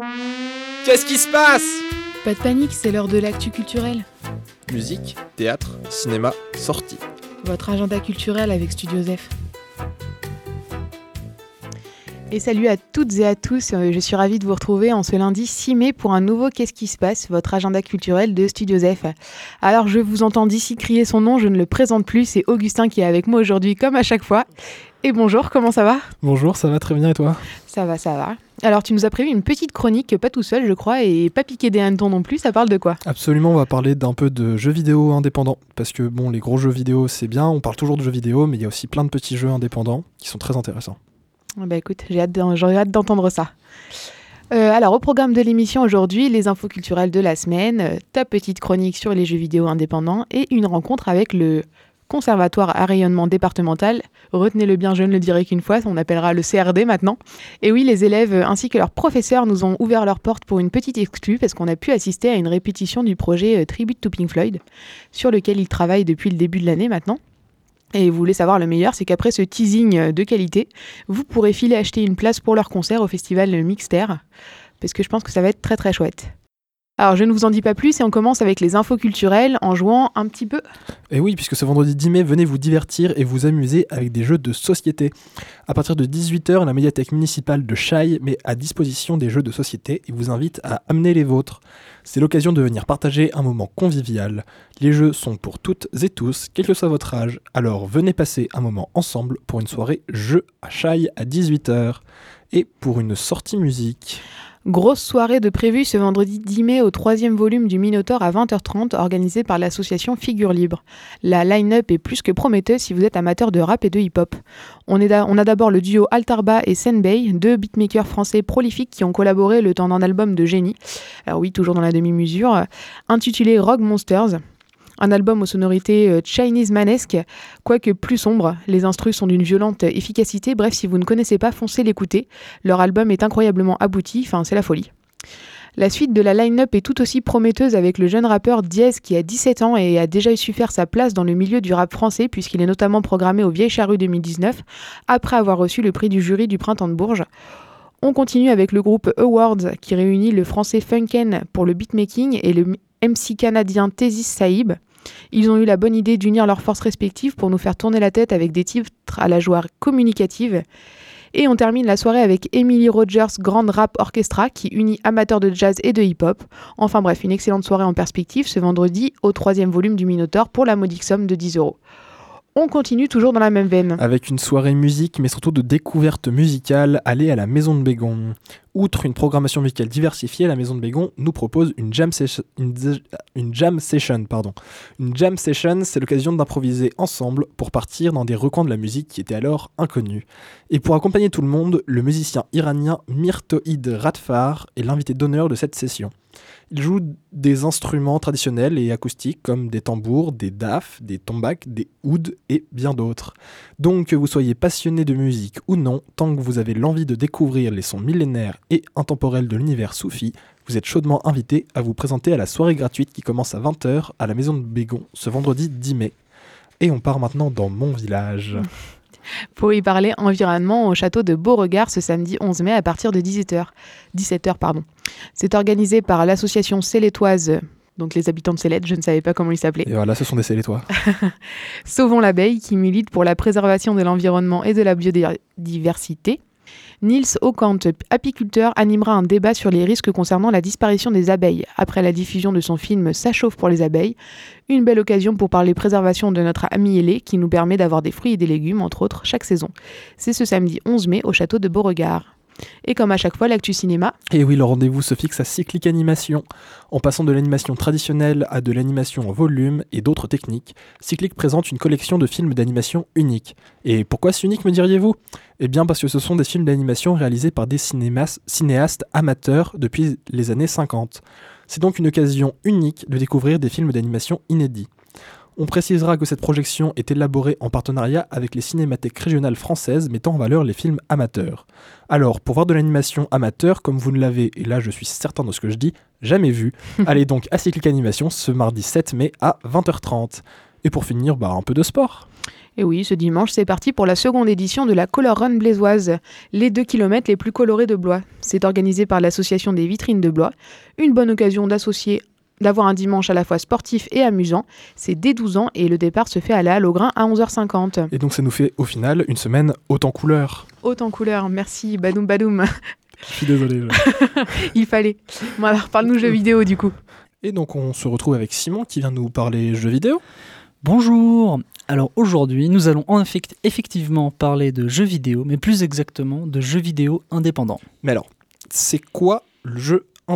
Qu'est-ce qui se passe? Pas de panique, c'est l'heure de l'actu culturelle. Musique, théâtre, cinéma, sortie. Votre agenda culturel avec Studio Zef. Et salut à toutes et à tous, je suis ravie de vous retrouver en ce lundi 6 mai pour un nouveau Qu'est-ce qui se passe, votre agenda culturel de Studio Zef. Alors je vous entends d'ici crier son nom, je ne le présente plus, c'est Augustin qui est avec moi aujourd'hui comme à chaque fois. Et bonjour, comment ça va ? Bonjour, ça va très bien et toi ? Ça va. Alors tu nous as prévu une petite chronique, pas tout seul je crois, et pas piqué des hannetons non plus, ça parle de quoi ? Absolument, on va parler d'un peu de jeux vidéo indépendants, parce que bon, les gros jeux vidéo c'est bien, on parle toujours de jeux vidéo, mais il y a aussi plein de petits jeux indépendants qui sont très intéressants. Bah écoute, j'ai hâte d'entendre ça. Alors au programme de l'émission aujourd'hui, les infos culturelles de la semaine, ta petite chronique sur les jeux vidéo indépendants et une rencontre avec le Conservatoire à rayonnement départemental. Retenez-le bien, je ne le dirai qu'une fois, on appellera le CRD maintenant. Et oui, les élèves ainsi que leurs professeurs nous ont ouvert leurs portes pour une petite exclue parce qu'on a pu assister à une répétition du projet Tribute to Pink Floyd, sur lequel ils travaillent depuis le début de l'année maintenant. Et vous voulez savoir le meilleur, c'est qu'après ce teasing de qualité, vous pourrez filer acheter une place pour leur concert au festival Mixter, parce que je pense que ça va être très très chouette. Alors je ne vous en dis pas plus et on commence avec les infos culturelles en jouant un petit peu. Et oui, puisque ce vendredi 10 mai, venez vous divertir et vous amuser avec des jeux de société. À partir de 18h, la médiathèque municipale de Chailles met à disposition des jeux de société et vous invite à amener les vôtres. C'est l'occasion de venir partager un moment convivial. Les jeux sont pour toutes et tous, quel que soit votre âge. Alors venez passer un moment ensemble pour une soirée jeux à Chailles à 18h. Et pour une sortie musique... Grosse soirée de prévue ce vendredi 10 mai au 3e volume du Minotaure à 20h30 organisée par l'association Figure Libre. La line-up est plus que prometteuse si vous êtes amateur de rap et de hip-hop. On a d'abord le duo Altarba et Senbei, deux beatmakers français prolifiques qui ont collaboré le temps d'un album de génie, alors oui, toujours dans la demi-mesure, intitulé Rogue Monsters. Un album aux sonorités Chinese manesque, quoique plus sombre. Les instrus sont d'une violente efficacité. Bref, si vous ne connaissez pas, foncez l'écouter. Leur album est incroyablement abouti, c'est la folie. La suite de la line-up est tout aussi prometteuse avec le jeune rappeur Diez qui a 17 ans et a déjà su faire sa place dans le milieu du rap français puisqu'il est notamment programmé au Vieilles Charrues 2019 après avoir reçu le prix du jury du Printemps de Bourges. On continue avec le groupe Awards qui réunit le français Funken pour le beatmaking et le MC canadien Thésis Saïb. Ils ont eu la bonne idée d'unir leurs forces respectives pour nous faire tourner la tête avec des titres à la joie communicative. Et on termine la soirée avec Emily Rogers Grand Rap Orchestra qui unit amateurs de jazz et de hip-hop. Enfin bref, une excellente soirée en perspective ce vendredi au 3e volume du Minotaure pour la modique somme de 10€. On continue toujours dans la même veine. Avec une soirée musique, mais surtout de découverte musicale, allez à la Maison de Bégon. Outre une programmation musicale diversifiée, la Maison de Bégon nous propose une jam session. Une jam session, c'est l'occasion d'improviser ensemble pour partir dans des recoins de la musique qui étaient alors inconnus. Et pour accompagner tout le monde, le musicien iranien Mirtoïd Radfar est l'invité d'honneur de cette session. Il joue des instruments traditionnels et acoustiques comme des tambours, des daf, des tombaks, des ouds et bien d'autres. Donc que vous soyez passionné de musique ou non, tant que vous avez l'envie de découvrir les sons millénaires et intemporels de l'univers soufi, vous êtes chaudement invité à vous présenter à la soirée gratuite qui commence à 20h à la Maison de Bégon ce vendredi 10 mai. Et on part maintenant dans mon village. Pour y parler environnement au château de Beauregard ce samedi 11 mai à partir de 17h. C'est organisé par l'association Célétoise, donc les habitants de Célette, je ne savais pas comment ils s'appelaient. Et voilà, ce sont des Célétois. Sauvons l'abeille qui milite pour la préservation de l'environnement et de la biodiversité. Niels Ocant, apiculteur, animera un débat sur les risques concernant la disparition des abeilles. Après la diffusion de son film Ça chauffe pour les abeilles, une belle occasion pour parler préservation de notre ami ailé qui nous permet d'avoir des fruits et des légumes, entre autres, chaque saison. C'est ce samedi 11 mai au château de Beauregard. Et comme à chaque fois, l'actu cinéma. Et oui, le rendez-vous se fixe à Cyclic Animation. En passant de l'animation traditionnelle à de l'animation en volume et d'autres techniques, Cyclic présente une collection de films d'animation uniques. Et pourquoi c'est unique, me diriez-vous ? Eh bien parce que ce sont des films d'animation réalisés par des cinéastes amateurs depuis les années 50. C'est donc une occasion unique de découvrir des films d'animation inédits. On précisera que cette projection est élaborée en partenariat avec les cinémathèques régionales françaises mettant en valeur les films amateurs. Alors, pour voir de l'animation amateur, comme vous ne l'avez, et là je suis certain de ce que je dis, jamais vu, allez donc à Cyclic Animation ce mardi 7 mai à 20h30. Et pour finir, un peu de sport. Et oui, ce dimanche, c'est parti pour la seconde édition de la Color Run blésoise, les 2 km les plus colorés de Blois. C'est organisé par l'association des Vitrines de Blois, une bonne occasion d'avoir un dimanche à la fois sportif et amusant. C'est dès 12 ans et le départ se fait à la Halle au Grain à 11h50. Et donc ça nous fait au final une semaine haute en couleurs. Haute en couleurs, merci, badoum badoum. Je suis désolé. Il fallait. Bon alors, parle-nous jeux vidéo du coup. Et donc on se retrouve avec Simon qui vient nous parler jeux vidéo. Bonjour. Alors aujourd'hui, nous allons effectivement parler de jeux vidéo, mais plus exactement de jeux vidéo indépendants. Mais alors, c'est quoi le jeu indépendant ?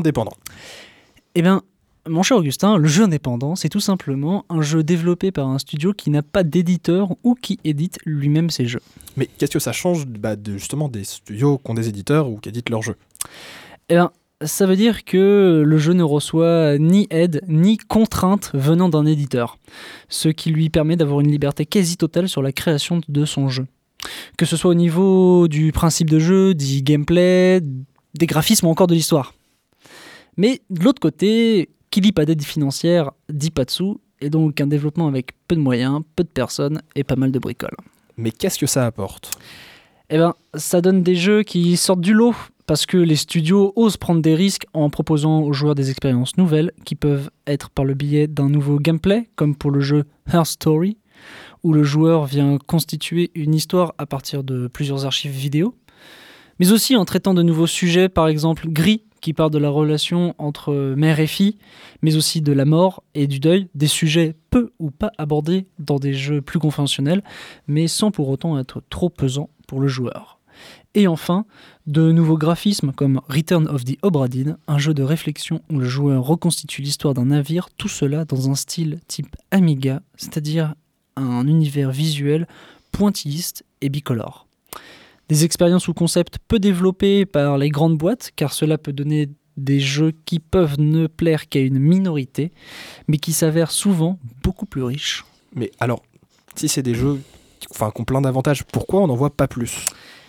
Eh bien, mon cher Augustin, le jeu indépendant, c'est tout simplement un jeu développé par un studio qui n'a pas d'éditeur ou qui édite lui-même ses jeux. Mais qu'est-ce que ça change justement des studios qui ont des éditeurs ou qui éditent leurs jeux ? Eh bien, ça veut dire que le jeu ne reçoit ni aide ni contrainte venant d'un éditeur, ce qui lui permet d'avoir une liberté quasi totale sur la création de son jeu. Que ce soit au niveau du principe de jeu, du gameplay, des graphismes ou encore de l'histoire. Mais de l'autre côté, qui dit pas d'aide financière, dit pas de sous, et donc un développement avec peu de moyens, peu de personnes et pas mal de bricoles. Mais qu'est-ce que ça apporte ? Eh bien, ça donne des jeux qui sortent du lot, parce que les studios osent prendre des risques en proposant aux joueurs des expériences nouvelles, qui peuvent être par le biais d'un nouveau gameplay, comme pour le jeu Her Story, où le joueur vient constituer une histoire à partir de plusieurs archives vidéo, mais aussi en traitant de nouveaux sujets, par exemple Gris, qui parle de la relation entre mère et fille, mais aussi de la mort et du deuil, des sujets peu ou pas abordés dans des jeux plus conventionnels, mais sans pour autant être trop pesants pour le joueur. Et enfin, de nouveaux graphismes comme Return of the Obra Dinn, un jeu de réflexion où le joueur reconstitue l'histoire d'un navire, tout cela dans un style type Amiga, c'est-à-dire un univers visuel pointilliste et bicolore. Des expériences ou concepts peu développés par les grandes boîtes, car cela peut donner des jeux qui peuvent ne plaire qu'à une minorité, mais qui s'avèrent souvent beaucoup plus riches. Mais alors, si c'est des jeux qui ont plein d'avantages, pourquoi on n'en voit pas plus ?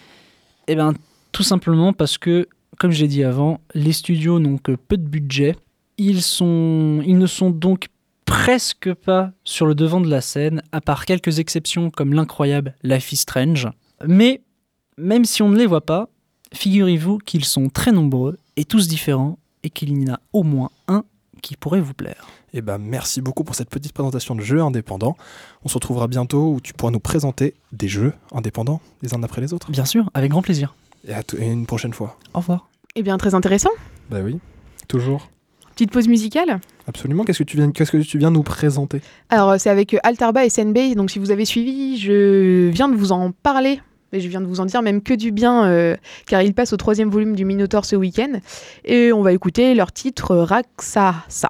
Eh bien, tout simplement parce que, comme j'ai dit avant, les studios n'ont que peu de budget. Ils ne sont donc presque pas sur le devant de la scène, à part quelques exceptions comme l'incroyable Life is Strange. Mais, même si on ne les voit pas, figurez-vous qu'ils sont très nombreux et tous différents, et qu'il y en a au moins un qui pourrait vous plaire. Eh ben, merci beaucoup pour cette petite présentation de jeux indépendants. On se retrouvera bientôt où tu pourras nous présenter des jeux indépendants les uns après les autres. Bien sûr, avec grand plaisir. Et une prochaine fois. Au revoir. Eh bien, très intéressant. Bah oui, toujours. Petite pause musicale. Absolument, qu'est-ce que tu viens nous présenter ? Alors, c'est avec Altarba et Senbei. Donc, si vous avez suivi, je viens de vous en parler. Et je viens de vous en dire même que du bien, car ils passent au 3e volume du Minotaur ce week-end. Et on va écouter leur titre Raksasa.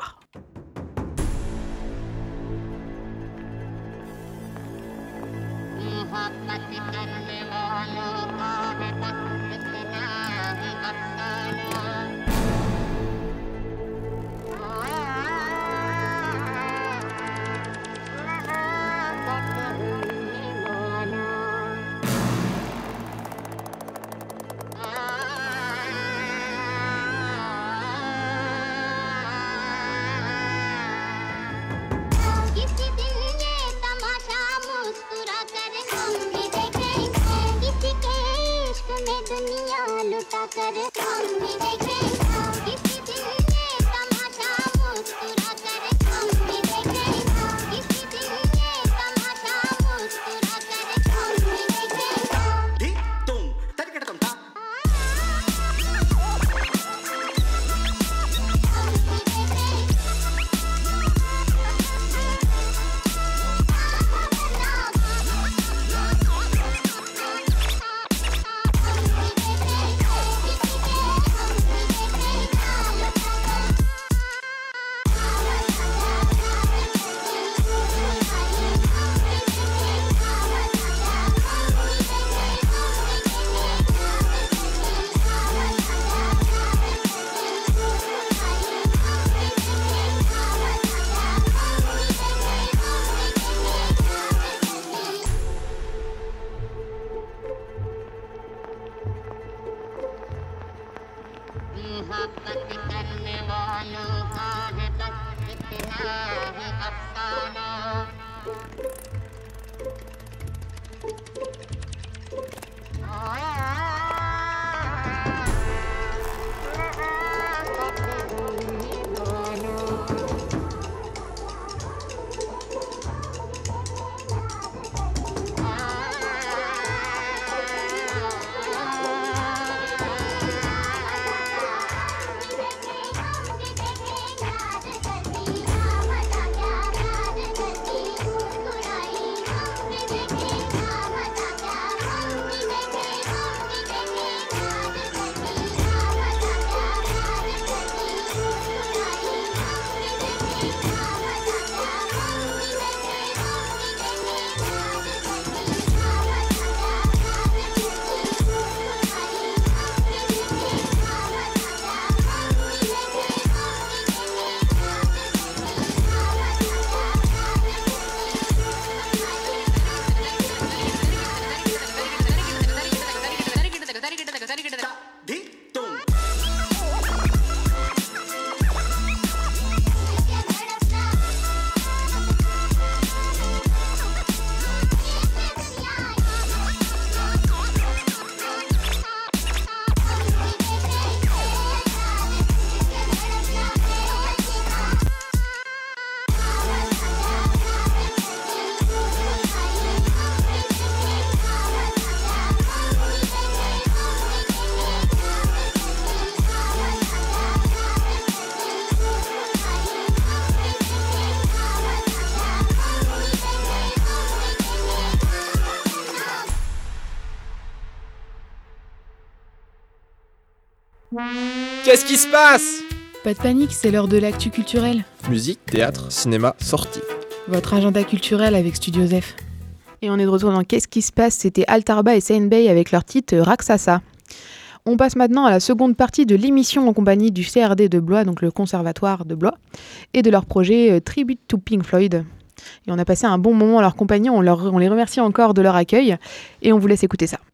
Qu'est-ce qui se passe? Pas de panique, c'est l'heure de l'actu culturelle. Musique, théâtre, cinéma, sortie. Votre agenda culturel avec Studio Zef. Et on est de retour dans Qu'est-ce qui se passe? C'était Altarba et Seinbei avec leur titre Raksasa. On passe maintenant à la seconde partie de l'émission en compagnie du CRD de Blois, donc le conservatoire de Blois, et de leur projet Tribute to Pink Floyd. Et on a passé un bon moment en leur compagnie, on les remercie encore de leur accueil, et on vous laisse écouter ça.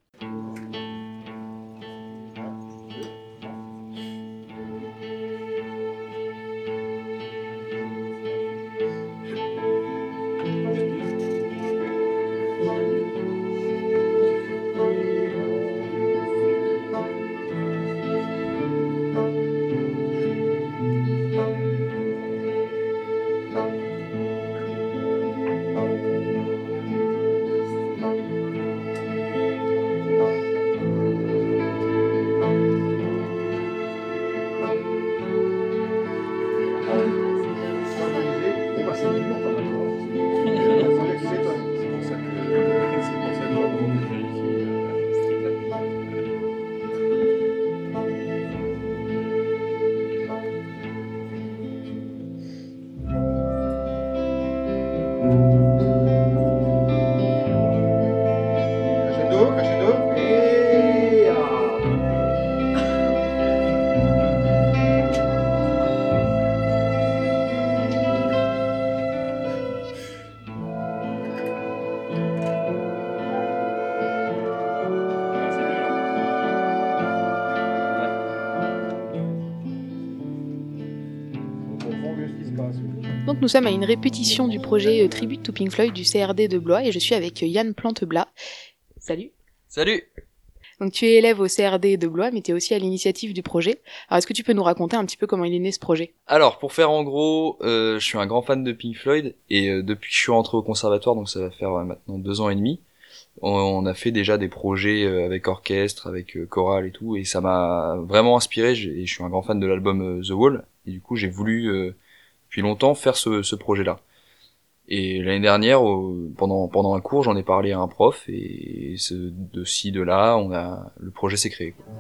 Donc nous sommes à une répétition du projet Tribute to Pink Floyd du CRD de Blois et je suis avec Yann Planteblas. Salut. Salut. Donc tu es élève au CRD de Blois mais tu es aussi à l'initiative du projet. Alors est-ce que tu peux nous raconter un petit peu comment il est né ce projet? Alors pour faire en gros, je suis un grand fan de Pink Floyd et depuis que je suis rentré au conservatoire, donc ça va faire maintenant 2 ans et demi, on a fait déjà des projets avec orchestre, avec chorale et tout, et ça m'a vraiment inspiré. Et je suis un grand fan de l'album The Wall et du coup j'ai voulu depuis longtemps faire ce projet-là. Et l'année dernière, pendant un cours, j'en ai parlé à un prof et de ci, de là, le projet s'est créé, quoi.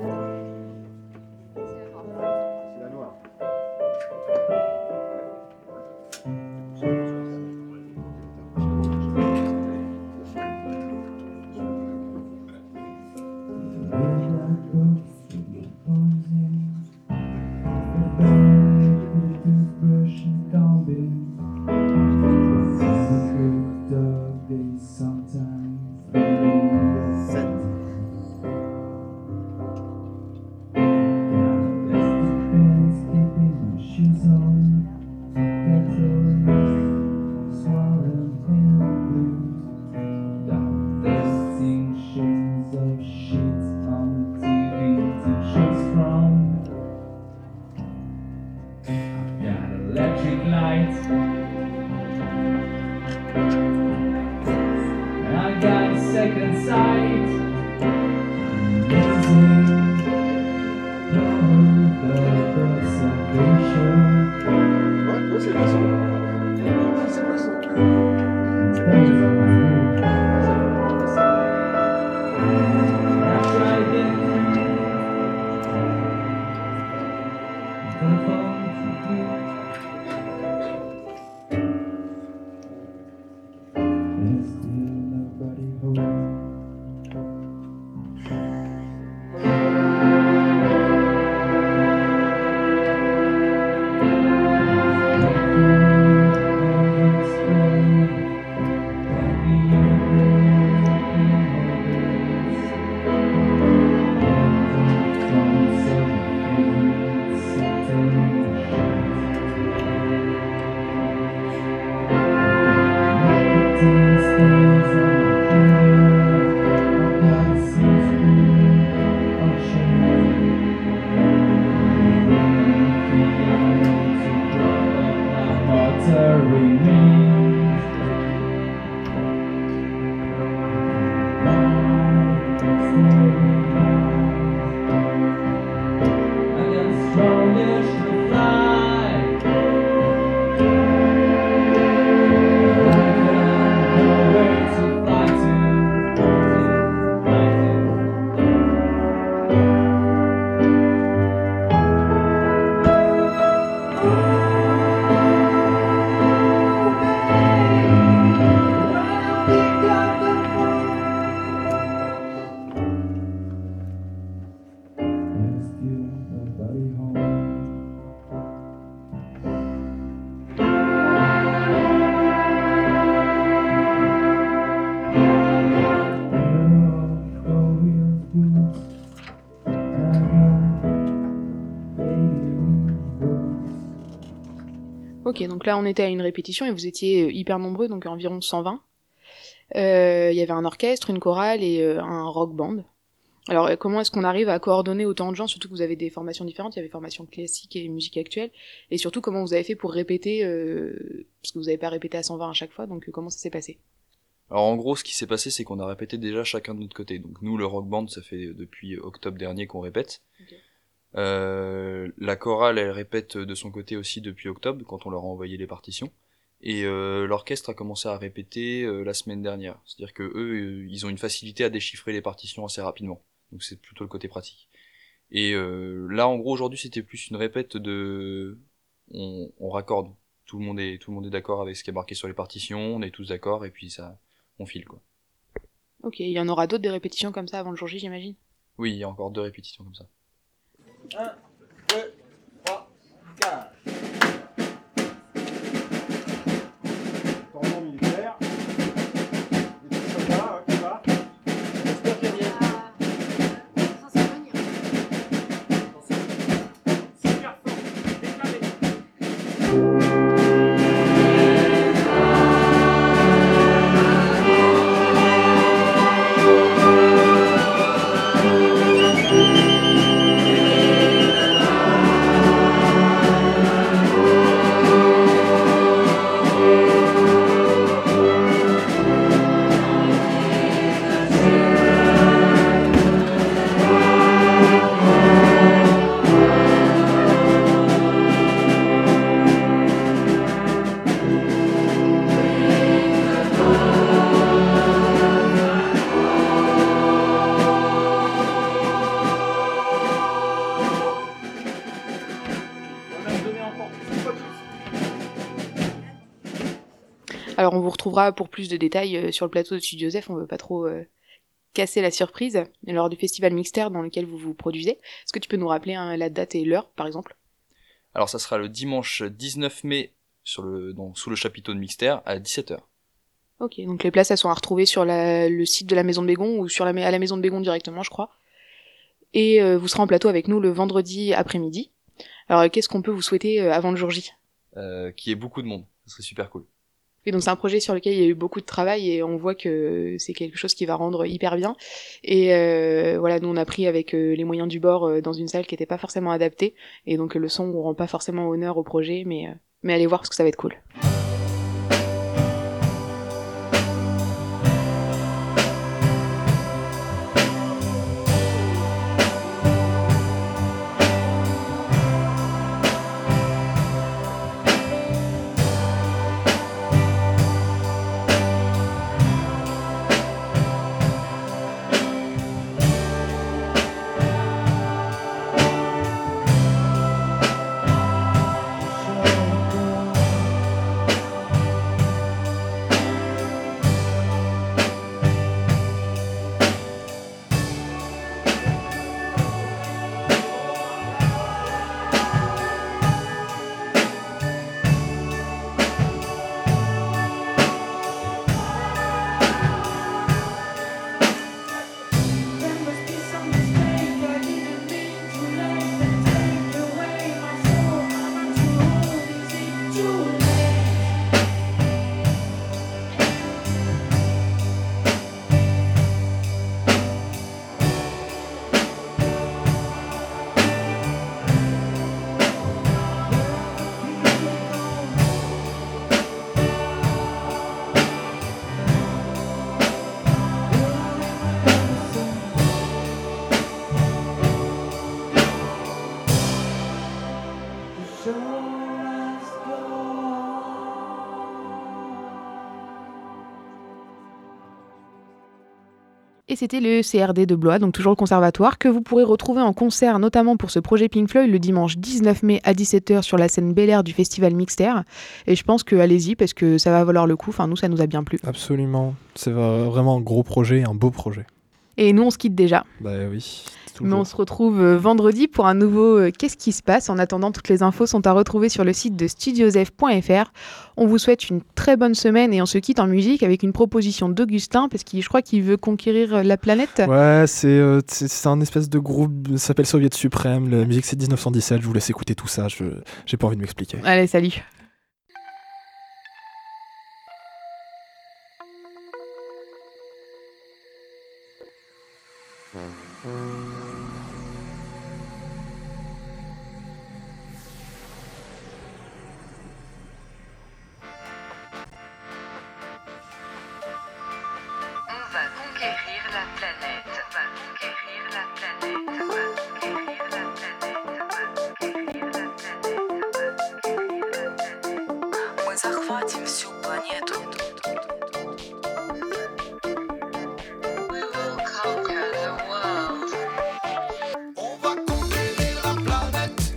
Ok, donc là on était à une répétition et vous étiez hyper nombreux, donc environ 120. Il y avait un orchestre, une chorale et un rock band. Alors comment est-ce qu'on arrive à coordonner autant de gens, surtout que vous avez des formations différentes, il y avait formation classique et musique actuelle, et surtout comment vous avez fait pour répéter, parce que vous n'avez pas répété à 120 à chaque fois, donc comment ça s'est passé? Alors en gros, ce qui s'est passé, c'est qu'on a répété déjà chacun de notre côté. Donc nous, le rock band, ça fait depuis octobre dernier qu'on répète. Ok. La chorale, elle répète de son côté aussi depuis octobre, quand on leur a envoyé les partitions. Et l'orchestre a commencé à répéter la semaine dernière. C'est-à-dire que eux, ils ont une facilité à déchiffrer les partitions assez rapidement. Donc c'est plutôt le côté pratique. Et là, en gros, aujourd'hui, c'était plus une répète de... On raccorde. Tout le monde est d'accord avec ce qui est marqué sur les partitions, on est tous d'accord, et puis ça, on file, quoi. Ok, il y en aura d'autres des répétitions comme ça avant le jour J, j'imagine? Oui, il y a encore 2 répétitions comme ça. 1, 2, 3, 4. Tournant militaire. Des petits soldats qui partent. J'espère qu'il y a bien. Super fort. Déclaré. Alors on vous retrouvera pour plus de détails sur le plateau de Studio Joseph, on veut pas trop casser la surprise lors du festival Mixter dans lequel vous vous produisez. Est-ce que tu peux nous rappeler la date et l'heure par exemple? Alors ça sera le dimanche 19 mai sous le chapiteau de Mixter à 17h. Ok, donc les places elles sont à retrouver sur le site de la Maison de Bégon ou à la Maison de Bégon directement je crois. Et vous serez en plateau avec nous le vendredi après-midi. Alors qu'est-ce qu'on peut vous souhaiter avant le jour J? Qu'il y ait beaucoup de monde, ça serait super cool. Et donc c'est un projet sur lequel il y a eu beaucoup de travail et on voit que c'est quelque chose qui va rendre hyper bien. Et voilà, nous on a pris avec les moyens du bord dans une salle qui était pas forcément adaptée. Et donc le son on rend pas forcément honneur au projet, mais allez voir parce que ça va être cool. Et c'était le CRD de Blois, donc toujours le conservatoire, que vous pourrez retrouver en concert, notamment pour ce projet Pink Floyd, le dimanche 19 mai à 17h sur la scène Bel Air du festival Mixter. Et je pense que allez-y, parce que ça va valoir le coup. Enfin, nous, ça nous a bien plu. Absolument. C'est vraiment un gros projet, un beau projet. Et nous, on se quitte déjà. Bah oui. Mais on se retrouve vendredi pour un nouveau Qu'est-ce qui se passe ? En attendant, toutes les infos sont à retrouver sur le site de studiosf.fr. On vous souhaite une très bonne semaine et on se quitte en musique avec une proposition d'Augustin parce que je crois qu'il veut conquérir la planète. Ouais, c'est un espèce de groupe, ça s'appelle Soviet Suprême, la musique c'est 1917, je vous laisse écouter tout ça, j'ai pas envie de m'expliquer. Allez, salut. Захватим всю планету. We will conquer the world. On va conquérir la planète.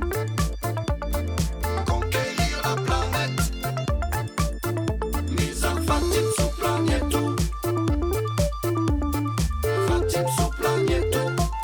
Conquérir la planète. Mis захватим всю планету. Захватим всю планету.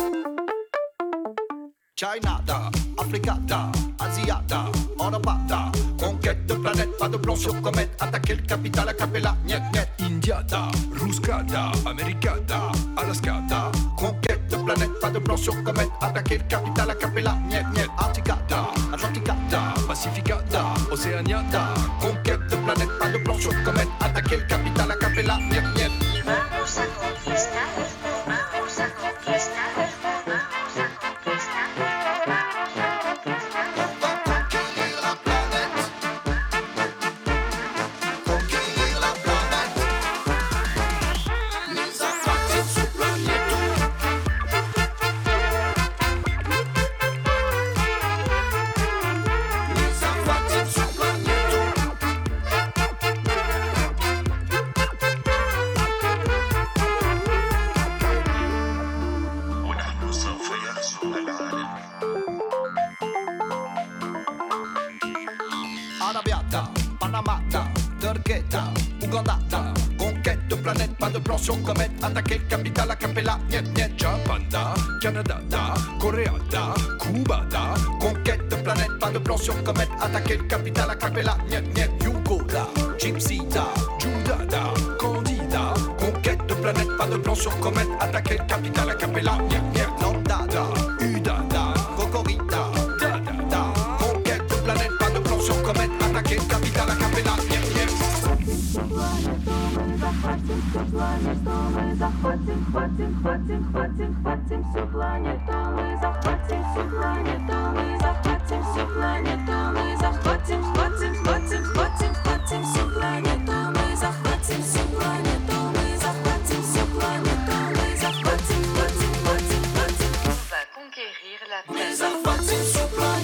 China da, Africa da, Asia da, Europa da. Conquête de planète, pas de plan sur comète. Attaquer le capital, la capella, niet niet. India da, Ruska da, America da, Alaska da. Conquête de planète, pas de plan sur comète. Attaquer le capital, la capella, niet niet. Arctica da, Atlantica da, Pacifica da, Océania da. Conquête de planète, pas de plan sur comète. Attaquer le capital, la capella, niet niet. Vamos a conquistar. Vamos a conquistar. Vamos a conquistar. Arabiata, Panamata, Turqueta, Ougandata. Conquête de planète, pas de plan sur comète. Attaquer le capital, la capella, niet niet. Japan da, Canada da, Corée da, Cuba da. Conquête de planète, pas de plan sur comète. Attaquer le capital, la capella, niet niet. Yugo da, Gypsy da, Juda da, Candida. Conquête de planète, pas de plan sur comète. Attaquer le capital, la capella, niet niet. Lambda da, Uda da, Cocorita, da da da. Conquête de planète, pas de plan sur comète. Attaquer le capital, la capella, niet niet. On va conquérir la planète. Захватим всю планету.